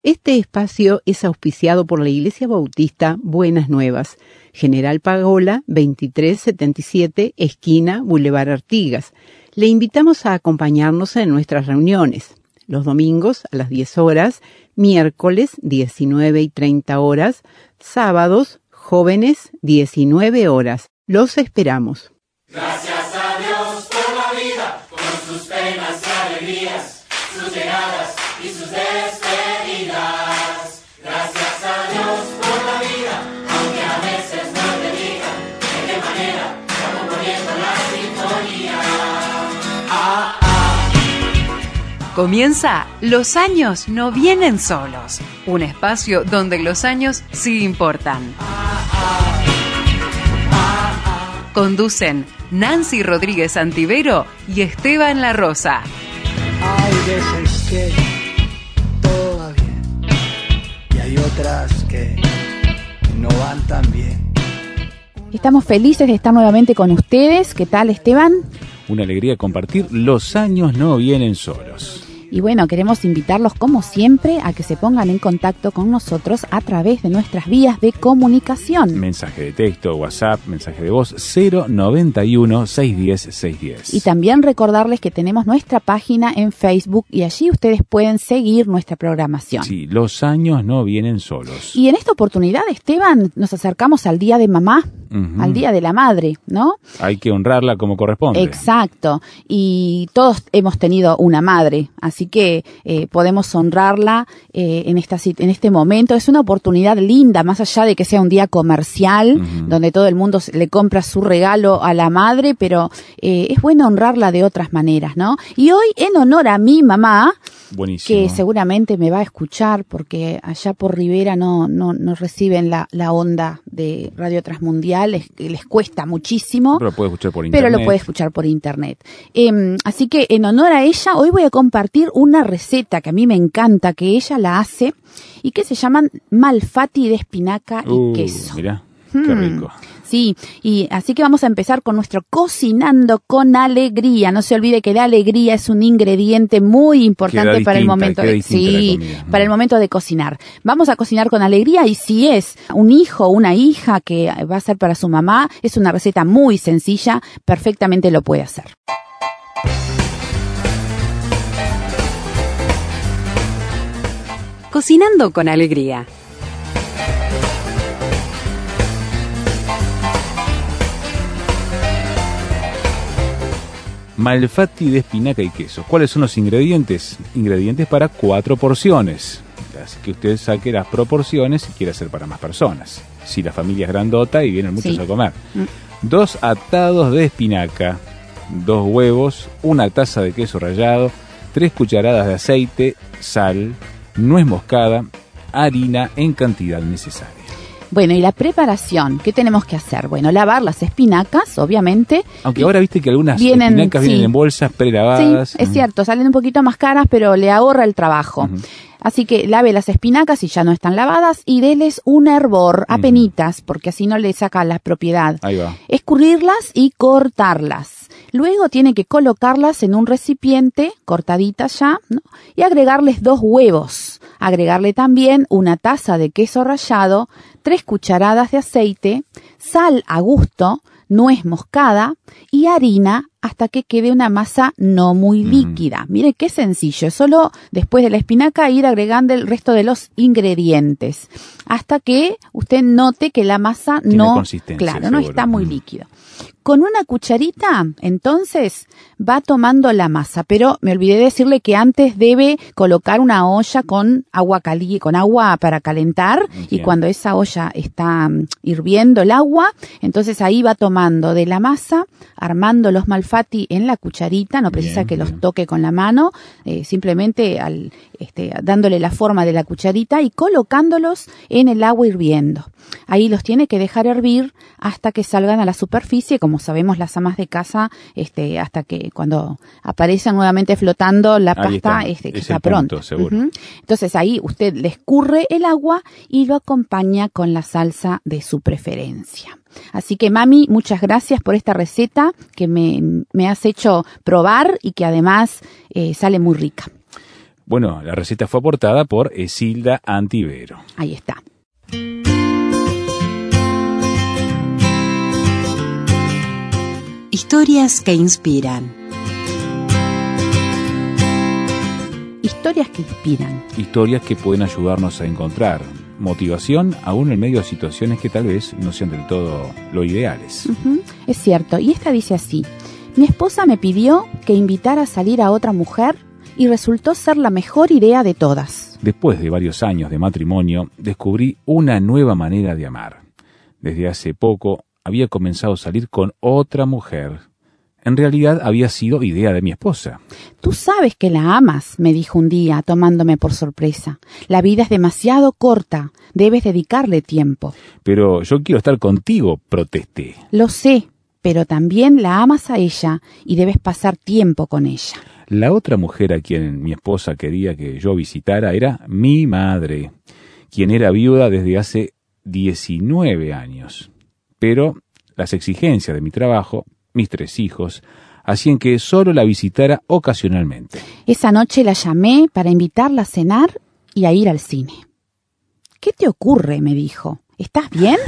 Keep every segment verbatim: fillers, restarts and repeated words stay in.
Este espacio es auspiciado por la Iglesia Bautista Buenas Nuevas, General Pagola veintitrés setenta y siete, esquina Boulevard Artigas. Le invitamos a acompañarnos en nuestras reuniones, los domingos a las diez horas, miércoles diecinueve y treinta horas, sábados jóvenes diecinueve horas. Los esperamos. Gracias a Dios por la vida, con sus penas y alegrías, sus llegadas y sus despedidas. Gracias a Dios por la vida, aunque a veces no te digan de qué manera estamos poniendo la sintonía. Ah, ah. Comienza Los años no vienen solos, un espacio donde los años sí importan. Ah, ah. Ah, ah. Conducen Nancy Rodríguez Antivero y Esteban La Rosa. Hay veces que todo va bien y hay otras que no van tan bien. Estamos felices de estar nuevamente con ustedes. ¿Qué tal, Esteban? Una alegría compartir. Los años no vienen solos. Y bueno, queremos invitarlos como siempre a que se pongan en contacto con nosotros a través de nuestras vías de comunicación. Mensaje de texto, WhatsApp, mensaje de voz cero noventa y uno, seiscientos diez, seiscientos diez. Y también recordarles que tenemos nuestra página en Facebook y allí ustedes pueden seguir nuestra programación. Sí, los años no vienen solos. Y en esta oportunidad, Esteban, nos acercamos al Día de Mamá, uh-huh. al Día de la Madre, ¿no? Hay que honrarla como corresponde. Exacto. Y todos hemos tenido una madre, así que eh, podemos honrarla eh, en, esta, en este momento. Es una oportunidad linda, más allá de que sea un día comercial, uh-huh. donde todo el mundo le compra su regalo a la madre, pero eh, es bueno honrarla de otras maneras, ¿no? Y hoy, en honor a mi mamá, buenísimo, que seguramente me va a escuchar, porque allá por Rivera no, no, no reciben la, la onda de Radio Transmundial, les, les cuesta muchísimo. Pero lo puede escuchar por internet. Pero lo puede escuchar por internet. Eh, así que en honor a ella, hoy voy a compartir una receta que a mí me encanta, que ella la hace, y que se llaman malfatti de espinaca y uh, queso. Mirá, qué rico. Sí, y así que vamos a empezar con nuestro cocinando con alegría. No se olvide que la alegría es un ingrediente muy importante queda para distinta, el momento de, sí, comida, ¿no? para el momento de cocinar. Vamos a cocinar con alegría, y si es un hijo o una hija que va a ser para su mamá, es una receta muy sencilla, perfectamente lo puede hacer. Cocinando con alegría. Malfatti de espinaca y queso. ¿Cuáles son los ingredientes? Ingredientes para cuatro porciones. Así que usted saque las proporciones si quiere hacer para más personas. Si la familia es grandota y vienen muchos sí. a comer. Mm. Dos atados de espinaca, dos huevos, una taza de queso rallado, tres cucharadas de aceite, sal, nuez moscada, harina en cantidad necesaria. Bueno, y la preparación, ¿qué tenemos que hacer? Bueno, lavar las espinacas, obviamente. Aunque ahora viste que algunas vienen, espinacas sí. vienen en bolsas prelavadas. Sí, es uh-huh. cierto, salen un poquito más caras, pero le ahorra el trabajo. Uh-huh. Así que lave las espinacas si ya no están lavadas y déles un hervor, uh-huh. apenitas, porque así no le saca la propiedad. Ahí va. Escurrirlas y cortarlas. Luego tiene que colocarlas en un recipiente, cortaditas ya, ¿no? Y agregarles dos huevos. Agregarle también una taza de queso rallado, tres cucharadas de aceite, sal a gusto, nuez moscada y harina hasta que quede una masa no muy líquida. Mm. Mire qué sencillo, solo después de la espinaca ir agregando el resto de los ingredientes hasta que usted note que la masa tiene no, consistencia, claro, seguro. no está muy líquido. Con una cucharita, entonces, va tomando la masa, pero me olvidé decirle que antes debe colocar una olla con agua caliente, con agua para calentar, Entiendo. Y cuando esa olla está hirviendo el agua, entonces ahí va tomando de la masa, armando los malfatti en la cucharita, no precisa bien, que bien. los toque con la mano, eh, simplemente al, este, dándole la forma de la cucharita y colocándolos en el agua hirviendo. Ahí los tiene que dejar hervir hasta que salgan a la superficie, como sabemos las amas de casa, este, hasta que cuando aparecen nuevamente flotando la ahí pasta, está. este, que es está el pronto. Punto, seguro. Uh-huh. Entonces ahí usted le escurre el agua y lo acompaña con la salsa de su preferencia. Así que, mami, muchas gracias por esta receta que me, me has hecho probar y que además eh, sale muy rica. Bueno, la receta fue aportada por Esilda Antivero. Ahí está. Historias que inspiran. Historias que inspiran. Historias que pueden ayudarnos a encontrar motivación aún en medio de situaciones que tal vez no sean del todo lo ideales. Uh-huh. Es cierto, y esta dice así: mi esposa me pidió que invitara a salir a otra mujer y resultó ser la mejor idea de todas. Después de varios años de matrimonio, descubrí una nueva manera de amar. Desde hace poco había comenzado a salir con otra mujer. En realidad había sido idea de mi esposa. Tú sabes que la amas, me dijo un día, tomándome por sorpresa. La vida es demasiado corta, debes dedicarle tiempo. Pero yo quiero estar contigo, protesté. Lo sé, pero también la amas a ella y debes pasar tiempo con ella. La otra mujer a quien mi esposa quería que yo visitara era mi madre, quien era viuda desde hace diecinueve años. Pero las exigencias de mi trabajo, mis tres hijos, hacían que solo la visitara ocasionalmente. Esa noche la llamé para invitarla a cenar y a ir al cine. ¿Qué te ocurre?, me dijo. ¿Estás bien?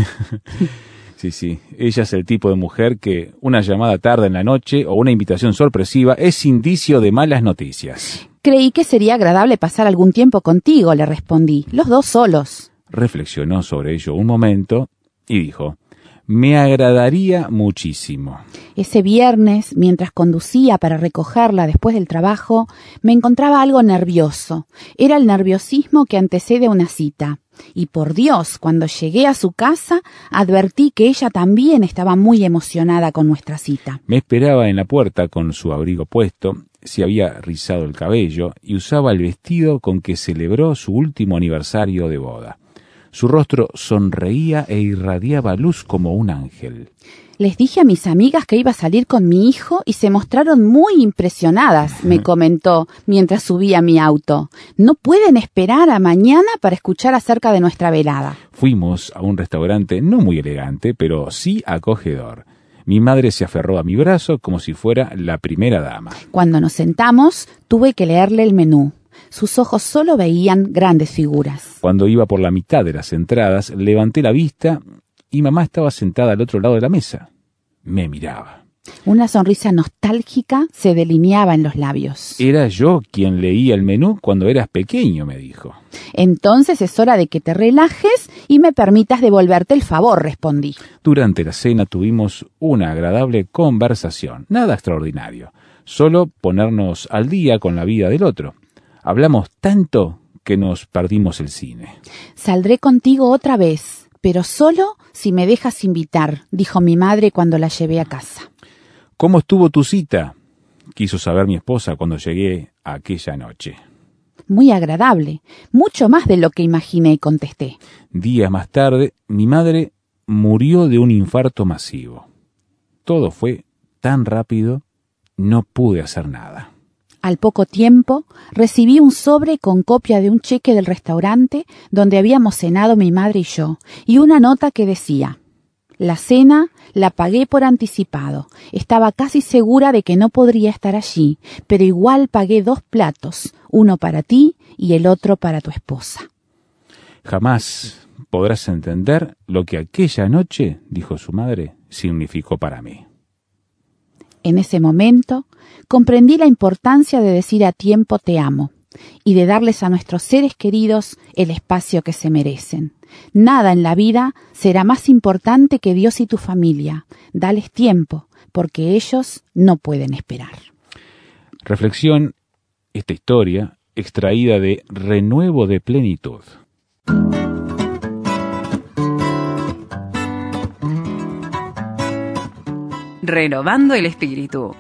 Sí, sí. Ella es el tipo de mujer que una llamada tarde en la noche o una invitación sorpresiva es indicio de malas noticias. Creí que sería agradable pasar algún tiempo contigo, le respondí. Los dos solos. Reflexionó sobre ello un momento y dijo: me agradaría muchísimo. Ese viernes, mientras conducía para recogerla después del trabajo, me encontraba algo nervioso. Era el nerviosismo que antecede una cita. Y por Dios, cuando llegué a su casa, advertí que ella también estaba muy emocionada con nuestra cita. Me esperaba en la puerta con su abrigo puesto, se había rizado el cabello y usaba el vestido con que celebró su último aniversario de boda. Su rostro sonreía e irradiaba luz como un ángel. Les dije a mis amigas que iba a salir con mi hijo y se mostraron muy impresionadas, me comentó mientras subía a mi auto. No pueden esperar a mañana para escuchar acerca de nuestra velada. Fuimos a un restaurante no muy elegante, pero sí acogedor. Mi madre se aferró a mi brazo como si fuera la primera dama. Cuando nos sentamos, tuve que leerle el menú. Sus ojos solo veían grandes figuras. Cuando iba por la mitad de las entradas, levanté la vista y mamá estaba sentada al otro lado de la mesa. Me miraba. Una sonrisa nostálgica se delineaba en los labios. Era yo quien leía el menú cuando eras pequeño, me dijo. Entonces es hora de que te relajes y me permitas devolverte el favor, respondí. Durante la cena tuvimos una agradable conversación. Nada extraordinario. Solo ponernos al día con la vida del otro. Hablamos tanto que nos perdimos el cine. Saldré contigo otra vez, pero solo si me dejas invitar, dijo mi madre cuando la llevé a casa. ¿Cómo estuvo tu cita?, quiso saber mi esposa cuando llegué aquella noche. Muy agradable, mucho más de lo que imaginé, contesté. Días más tarde, mi madre murió de un infarto masivo. Todo fue tan rápido, no pude hacer nada. Al poco tiempo, recibí un sobre con copia de un cheque del restaurante donde habíamos cenado mi madre y yo, y una nota que decía: la cena la pagué por anticipado. Estaba casi segura de que no podría estar allí, pero igual pagué dos platos, uno para ti y el otro para tu esposa. Jamás podrás entender lo que aquella noche, dijo su madre, significó para mí. En ese momento, comprendí la importancia de decir a tiempo te amo y de darles a nuestros seres queridos el espacio que se merecen. Nada en la vida será más importante que Dios y tu familia. Dales tiempo, porque ellos no pueden esperar. Reflexión, esta historia extraída de Renuevo de Plenitud. Renovando el espíritu.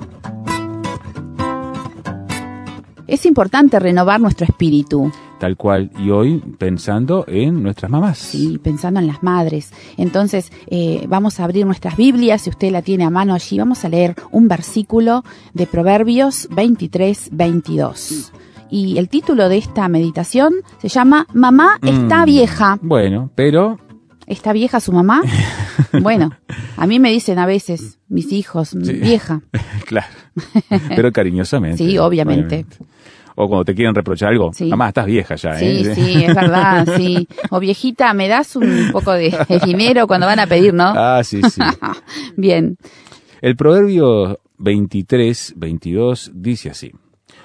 Es importante renovar nuestro espíritu. Tal cual, y hoy pensando en nuestras mamás. Sí, pensando en las madres. Entonces, eh, vamos a abrir nuestras Biblias, si usted la tiene a mano allí, vamos a leer un versículo de Proverbios veintitrés veintidós. Y el título de esta meditación se llama Mamá está Mm, vieja. Bueno, pero... ¿Está vieja su mamá? Bueno, a mí me dicen a veces, mis hijos, Sí. vieja. Claro, pero cariñosamente. Sí, obviamente. O cuando te quieren reprochar algo, Sí. mamá, estás vieja ya, Sí, ¿eh? sí, es verdad, sí. O viejita, ¿me das un poco de, de dinero cuando van a pedir, no? Ah, sí, sí. Bien. El proverbio veintitrés, veintidós dice así: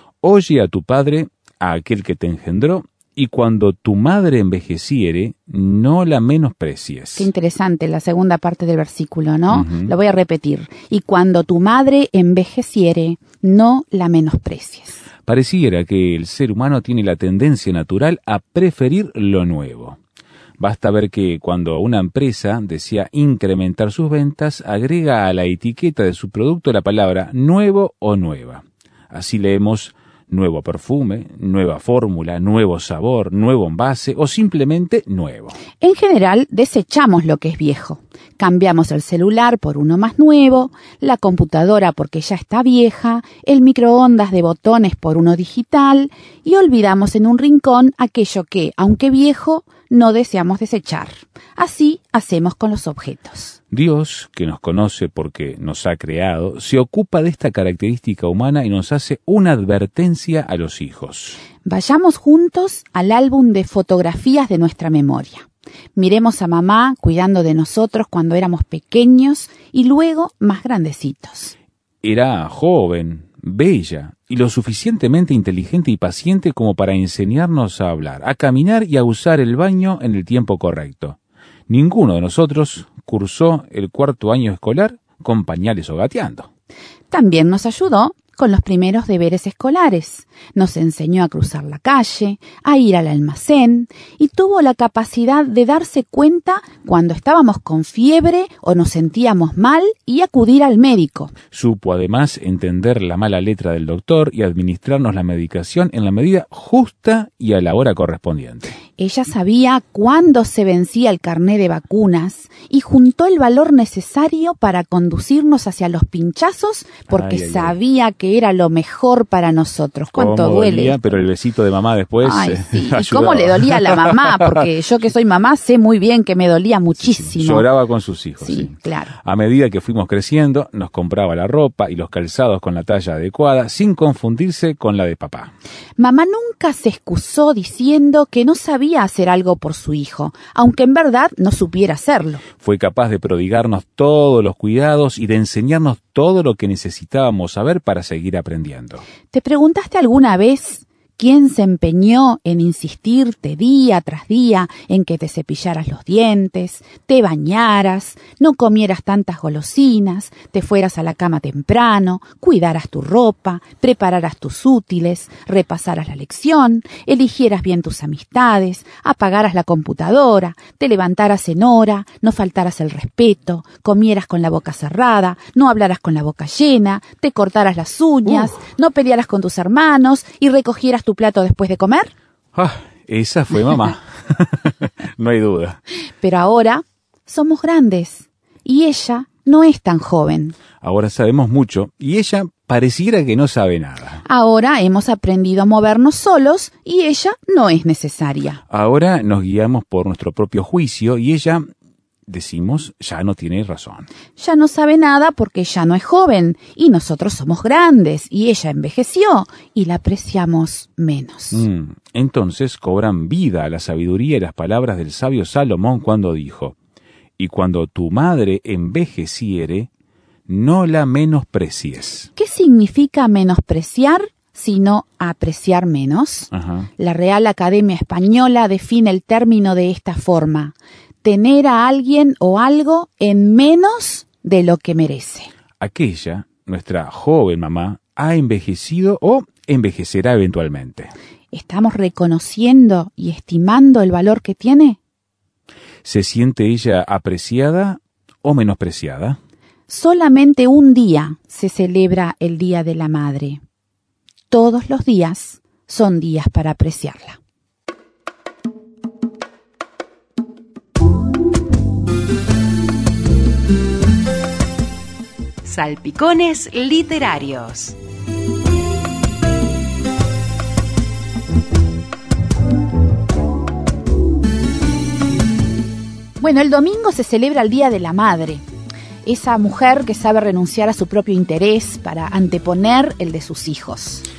Oye a tu padre, a aquel que te engendró, y cuando tu madre envejeciere, no la menosprecies. Qué interesante la segunda parte del versículo, ¿no? Ujú. Lo voy a repetir. Y cuando tu madre envejeciere, no la menosprecies. Pareciera que el ser humano tiene la tendencia natural a preferir lo nuevo. Basta ver que cuando una empresa desea incrementar sus ventas, agrega a la etiqueta de su producto la palabra nuevo o nueva. Así leemos nuevo perfume, nueva fórmula, nuevo sabor, nuevo envase o simplemente nuevo. En general, desechamos lo que es viejo. Cambiamos el celular por uno más nuevo, la computadora porque ya está vieja, el microondas de botones por uno digital y olvidamos en un rincón aquello que, aunque viejo, no deseamos desechar. Así hacemos con los objetos. Dios, que nos conoce porque nos ha creado, se ocupa de esta característica humana y nos hace una advertencia a los hijos. Vayamos juntos al álbum de fotografías de nuestra memoria. Miremos a mamá cuidando de nosotros cuando éramos pequeños y luego más grandecitos. Era joven, bella y lo suficientemente inteligente y paciente como para enseñarnos a hablar, a caminar y a usar el baño en el tiempo correcto. Ninguno de nosotros cursó el cuarto año escolar con pañales o gateando. También nos ayudó con los primeros deberes escolares. Nos enseñó a cruzar la calle, a ir al almacén y tuvo la capacidad de darse cuenta cuando estábamos con fiebre o nos sentíamos mal y acudir al médico. Supo además entender la mala letra del doctor y administrarnos la medicación en la medida justa y a la hora correspondiente. Ella sabía cuándo se vencía el carné de vacunas y juntó el valor necesario para conducirnos hacia los pinchazos porque Ay, ay, ay. sabía que era lo mejor para nosotros. ¿Cuánto Cómo duele? dolía, pero el besito de mamá después Ay, eh, sí. ¿Y ayudaba. cómo le dolía a la mamá? Porque yo que soy mamá sé muy bien que me dolía muchísimo. Lloraba con sus hijos. Sí, sí. claro. A medida que fuimos creciendo, nos compraba la ropa y los calzados con la talla adecuada, sin confundirse con la de papá. Mamá nunca se excusó diciendo que no sabía hacer algo por su hijo, aunque en verdad no supiera hacerlo. Fue capaz de prodigarnos todos los cuidados y de enseñarnos todo lo que necesitábamos saber para seguir aprendiendo. ¿Te preguntaste alguna vez quién se empeñó en insistirte día tras día en que te cepillaras los dientes, te bañaras, no comieras tantas golosinas, te fueras a la cama temprano, cuidaras tu ropa, prepararas tus útiles, repasaras la lección, eligieras bien tus amistades, apagaras la computadora, te levantaras en hora, no faltaras el respeto, comieras con la boca cerrada, no hablaras con la boca llena, te cortaras las uñas, uh. no pelearas con tus hermanos y recogieras tu plato después de comer? Ah, esa fue mamá. No hay duda. Pero ahora somos grandes y ella no es tan joven. Ahora sabemos mucho y ella pareciera que no sabe nada. Ahora hemos aprendido a movernos solos y ella no es necesaria. Ahora nos guiamos por nuestro propio juicio y ella, decimos, ya no tiene razón. Ya no sabe nada porque ya no es joven y nosotros somos grandes y ella envejeció y la apreciamos menos. Mm, entonces cobran vida a la sabiduría y las palabras del sabio Salomón cuando dijo: y cuando tu madre envejeciere, no la menosprecies. ¿Qué significa menospreciar sino apreciar menos? Ajá. La Real Academia Española define el término de esta forma: tener a alguien o algo en menos de lo que merece. Aquella, nuestra joven mamá, ha envejecido o envejecerá eventualmente. ¿Estamos reconociendo y estimando el valor que tiene? ¿Se siente ella apreciada o menospreciada? Solamente un día se celebra el Día de la Madre. Todos los días son días para apreciarla. Salpicones literarios. Bueno, el domingo se celebra el Día de la Madre. Esa mujer que sabe renunciar a su propio interés para anteponer el de sus hijos.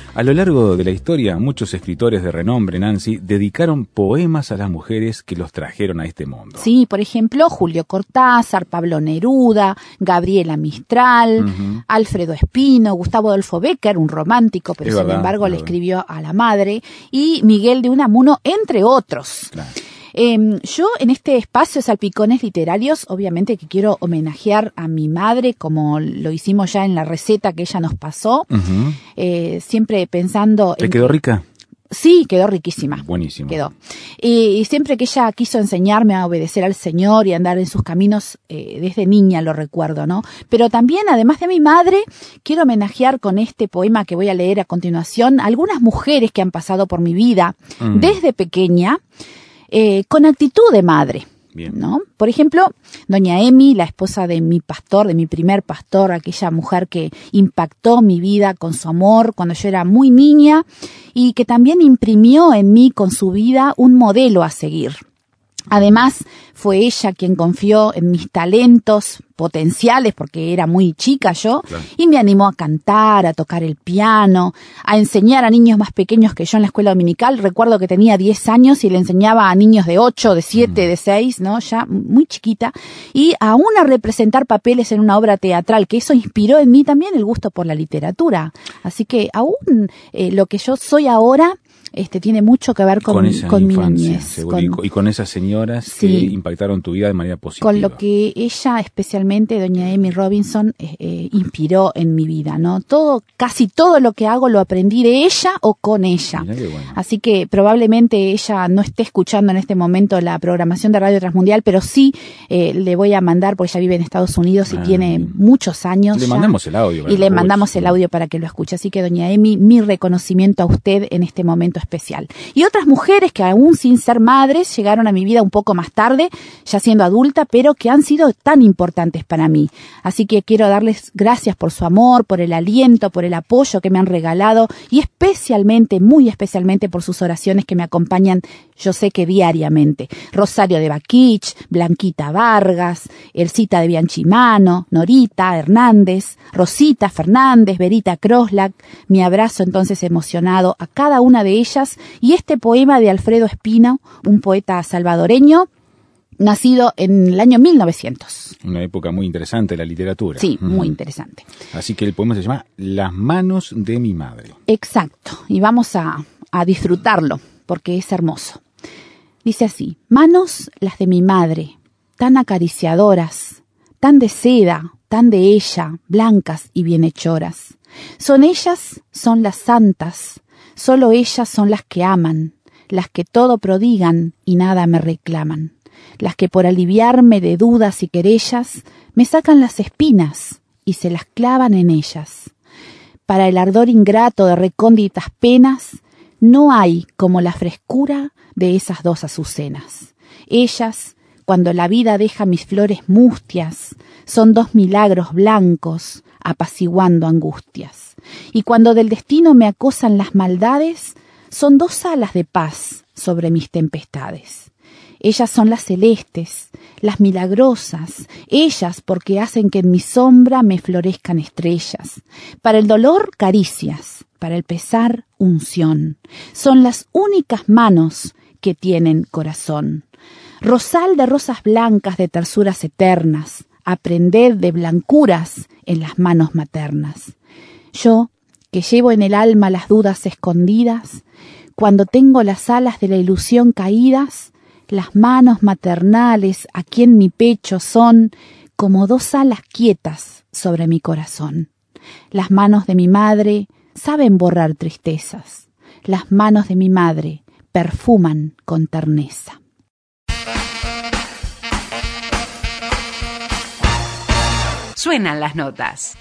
A lo largo de la historia, muchos escritores de renombre, Nancy, dedicaron poemas a las mujeres que los trajeron a este mundo. Sí, por ejemplo, Julio Cortázar, Pablo Neruda, Gabriela Mistral, uh-huh. Alfredo Espino, Gustavo Adolfo Bécquer, un romántico, pero es sin verdad, embargo le verdad. escribió a la madre, y Miguel de Unamuno, entre otros. Claro. Eh, yo en este espacio Salpicones Literarios, obviamente que quiero homenajear a mi madre, como lo hicimos ya en la receta que ella nos pasó, Uh-huh. eh, siempre pensando... ¿Te en quedó que- rica? Sí, quedó riquísima. Buenísimo. Quedó. Y, y siempre que ella quiso enseñarme a obedecer al Señor y andar en sus caminos, eh, desde niña lo recuerdo, ¿no? Pero también, además de mi madre, quiero homenajear con este poema que voy a leer a continuación a algunas mujeres que han pasado por mi vida Mm. desde pequeña, eh, con actitud de madre. Bien. ¿No? Por ejemplo, doña Emi, la esposa de mi pastor, de mi primer pastor, aquella mujer que impactó mi vida con su amor cuando yo era muy niña y que también imprimió en mí con su vida un modelo a seguir. Además, fue ella quien confió en mis talentos potenciales, porque era muy chica yo, Claro. y me animó a cantar, a tocar el piano, a enseñar a niños más pequeños que yo en la escuela dominical. Recuerdo que tenía diez años y le enseñaba a niños de ocho, de siete, de seis, ¿no? Ya muy chiquita. Y aún a representar papeles en una obra teatral, que eso inspiró en mí también el gusto por la literatura. Así que aún eh, lo que yo soy ahora este tiene mucho que ver con, Con esa con mi infancia, niñez. seguro, Con- y, con, y con esas señoras Sí. que impactaron tu vida de manera positiva. con lo que ella, especialmente doña Amy Robinson, eh, eh, inspiró en mi vida, ¿no? Todo, casi todo lo que hago lo aprendí de ella o con ella. Mirá qué bueno. Así que probablemente ella no esté escuchando en este momento la programación de Radio Transmundial, pero sí eh, le voy a mandar, porque ella vive en Estados Unidos y Ah, tiene bien. muchos años. Le ya. mandamos el audio. para Y que le lo mandamos escuche. el audio para que lo escuche. Así que, doña Emi, mi reconocimiento a usted en este momento especial. Y otras mujeres que aún sin ser madres llegaron a mi vida un poco más tarde, ya siendo adulta, pero que han sido tan importantes para mí. Así que quiero darles gracias por su amor, por el aliento, por el apoyo que me han regalado y especialmente, muy especialmente por sus oraciones que me acompañan, yo sé que diariamente. Rosario de Baquich, Blanquita Vargas, Elcita de Bianchimano, Norita Hernández, Rosita Fernández, Verita Kroslak. Mi abrazo entonces emocionado a cada una de ellas y este poema de Alfredo Espino, un poeta salvadoreño, nacido en el año mil novecientos. Una época muy interesante de la literatura. Sí, Ujú. muy interesante. Así que el poema se llama Las manos de mi madre. Exacto, y vamos a, a disfrutarlo, porque es hermoso. Dice así: manos las de mi madre, tan acariciadoras, tan de seda, tan de ella, blancas y bienhechoras. Son ellas, son las santas, solo ellas son las que aman, las que todo prodigan y nada me reclaman, las que por aliviarme de dudas y querellas me sacan las espinas y se las clavan en ellas. Para el ardor ingrato de recónditas penas, no hay como la frescura de esas dos azucenas. Ellas, cuando la vida deja mis flores mustias, son dos milagros blancos apaciguando angustias. Y cuando del destino me acosan las maldades, son dos alas de paz sobre mis tempestades. Ellas son las celestes, las milagrosas, ellas porque hacen que en mi sombra me florezcan estrellas. Para el dolor, caricias, para el pesar, unción. Son las únicas manos que tienen corazón. Rosal de rosas blancas de tersuras eternas, aprended de blancuras en las manos maternas. Yo, que llevo en el alma las dudas escondidas, cuando tengo las alas de la ilusión caídas, las manos maternales aquí en mi pecho son como dos alas quietas sobre mi corazón. Las manos de mi madre saben borrar tristezas. Las manos de mi madre perfuman con terneza. Suenan las notas.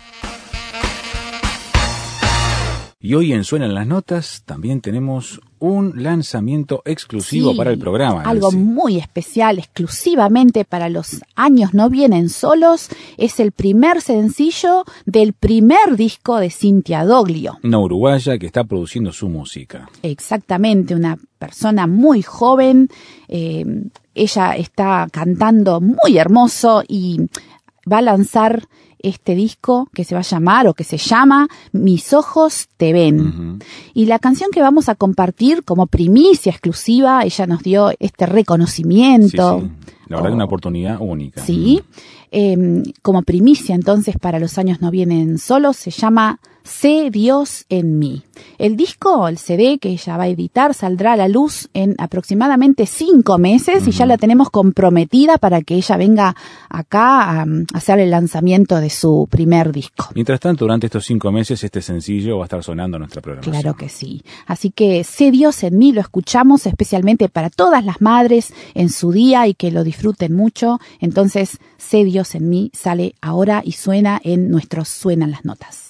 Y hoy en Suenan las Notas también tenemos un lanzamiento exclusivo Sí, para el programa. algo Nancy. muy especial, exclusivamente para los años no vienen solos. Es el primer sencillo del primer disco de Cintia Doglio. Una uruguaya que está produciendo su música. Exactamente, una persona muy joven. Eh, ella está cantando muy hermoso y va a lanzar este disco que se va a llamar o que se llama Mis ojos te ven. Uh-huh. Y la canción que vamos a compartir como primicia exclusiva, ella nos dio este reconocimiento. Sí, sí. La verdad, oh, que una oportunidad única. Sí, eh, como primicia entonces para Los años no vienen solos, se llama Sé Dios en mí. El disco, el C D que ella va a editar, saldrá a la luz en aproximadamente cinco meses uh-huh. y ya la tenemos comprometida para que ella venga acá a, a hacer el lanzamiento de su primer disco. Mientras tanto, durante estos cinco meses, este sencillo va a estar sonando en nuestra programación. Claro que sí. Así que Sé Dios en mí lo escuchamos especialmente para todas las madres en su día y que lo disfruten mucho. Entonces, Sé Dios en mí sale ahora y suena en nuestros Suenan las Notas.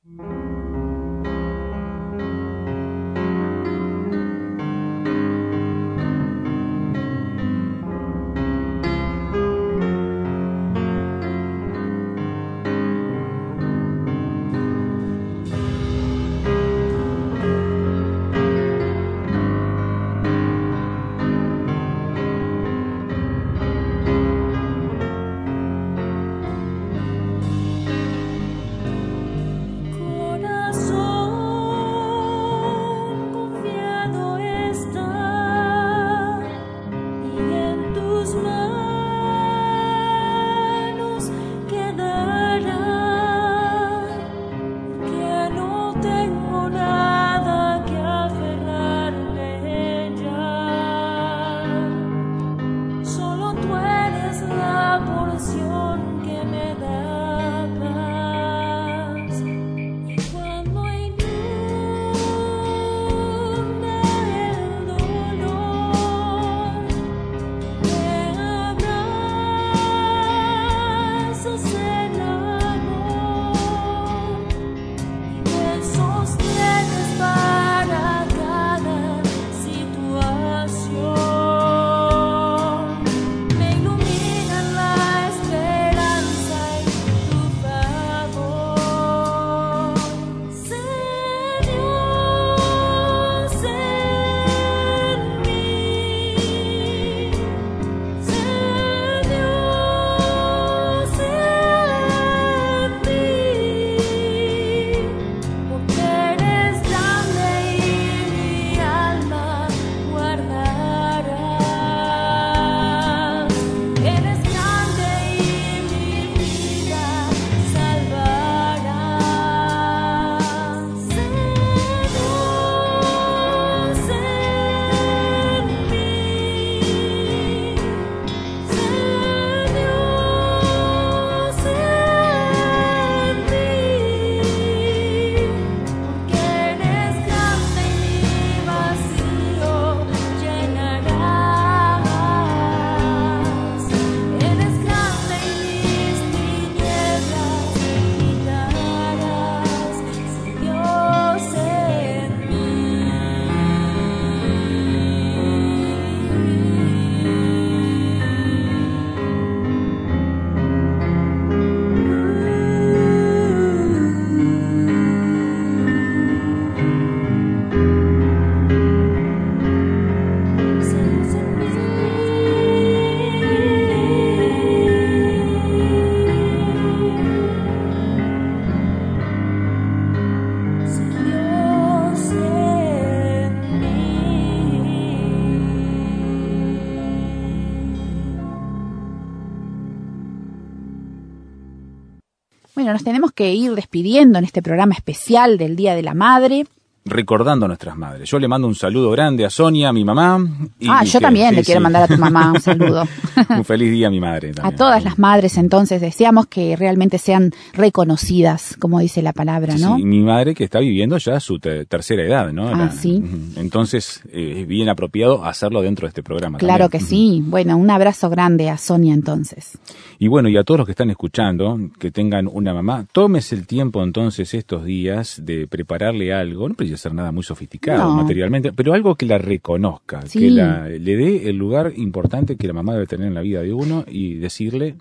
Bueno, nos tenemos que ir despidiendo en este programa especial del Día de la Madre. Recordando a nuestras madres. Yo le mando un saludo grande a Sonia, a mi mamá. Y ah, yo que, también sí, le quiero sí. mandar a tu mamá un saludo. Un feliz día a mi madre también. A todas las madres, entonces, deseamos que realmente sean reconocidas, como dice la palabra, ¿no? Sí, mi madre que está viviendo ya su te- tercera edad, ¿no? Ah, la, sí. Entonces, eh, es bien apropiado hacerlo dentro de este programa. Claro también. que sí. Bueno, un abrazo grande a Sonia, entonces. Y bueno, y a todos los que están escuchando, que tengan una mamá, tómese el tiempo entonces estos días de prepararle algo, no precisa ser nada muy sofisticado No. materialmente, pero algo que la reconozca, Sí. que la, le dé el lugar importante que la mamá debe tener en la vida de uno y decirle,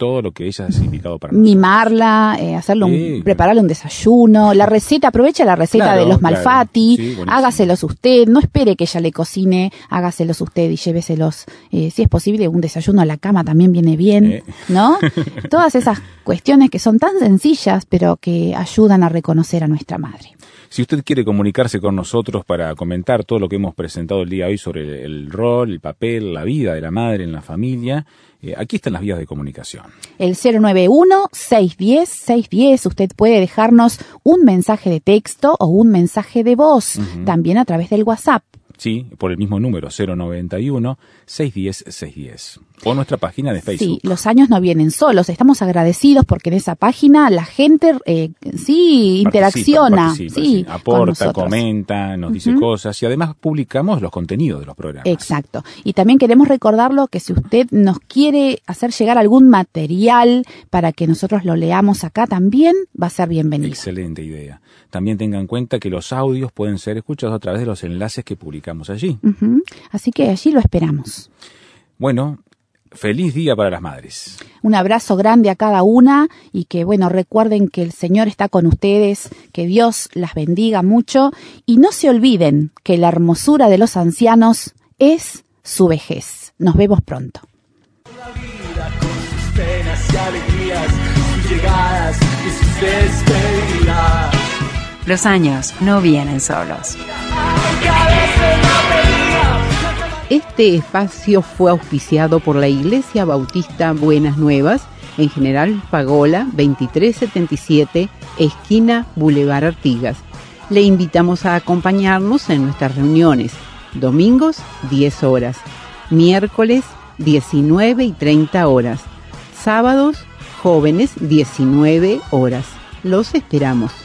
todo lo que ella ha significado para nosotros. Mimarla, eh, hacerle un, Sí, prepararle un desayuno, la receta, aprovecha la receta Claro, de los claro. Malfatti, Sí, buenísimo. hágaselos usted, no espere que ella le cocine, hágaselos usted y lléveselos, eh, si es posible, un desayuno a la cama también viene bien, Eh. ¿no? Todas esas cuestiones que son tan sencillas, pero que ayudan a reconocer a nuestra madre. Si usted quiere comunicarse con nosotros para comentar todo lo que hemos presentado el día de hoy sobre el, el rol, el papel, la vida de la madre en la familia, eh, aquí están las vías de comunicación. El cero nueve uno, seis uno cero, seis uno cero, usted puede dejarnos un mensaje de texto o un mensaje de voz, Ujú. también a través del WhatsApp. Sí, por el mismo número, cero noventa y uno, seiscientos diez, seiscientos diez. O nuestra página de Facebook. Sí, los años no vienen solos. Estamos agradecidos porque en esa página la gente eh, sí interacciona, Participa, participa, sí, sí. Aporta, con nosotros. comenta, nos dice Ujú. cosas y además publicamos los contenidos de los programas. Exacto. Y también queremos recordarlo que si usted nos quiere hacer llegar algún material para que nosotros lo leamos acá también, va a ser bienvenido. Excelente idea. También tenga en cuenta que los audios pueden ser escuchados a través de los enlaces que publicamos allí. Ujú. Así que allí lo esperamos. Bueno, feliz día para las madres. Un abrazo grande a cada una y que, bueno, recuerden que el Señor está con ustedes, que Dios las bendiga mucho y no se olviden que la hermosura de los ancianos es su vejez. Nos vemos pronto. Sus penas y alegrías, sus llegadas y sus despedidas. Los años no vienen solos. Este espacio fue auspiciado por la Iglesia Bautista Buenas Nuevas, en General Pagola veintitrés setenta y siete, esquina Boulevard Artigas. Le invitamos a acompañarnos en nuestras reuniones, domingos diez horas, miércoles diecinueve y treinta horas, sábados jóvenes diecinueve horas. Los esperamos.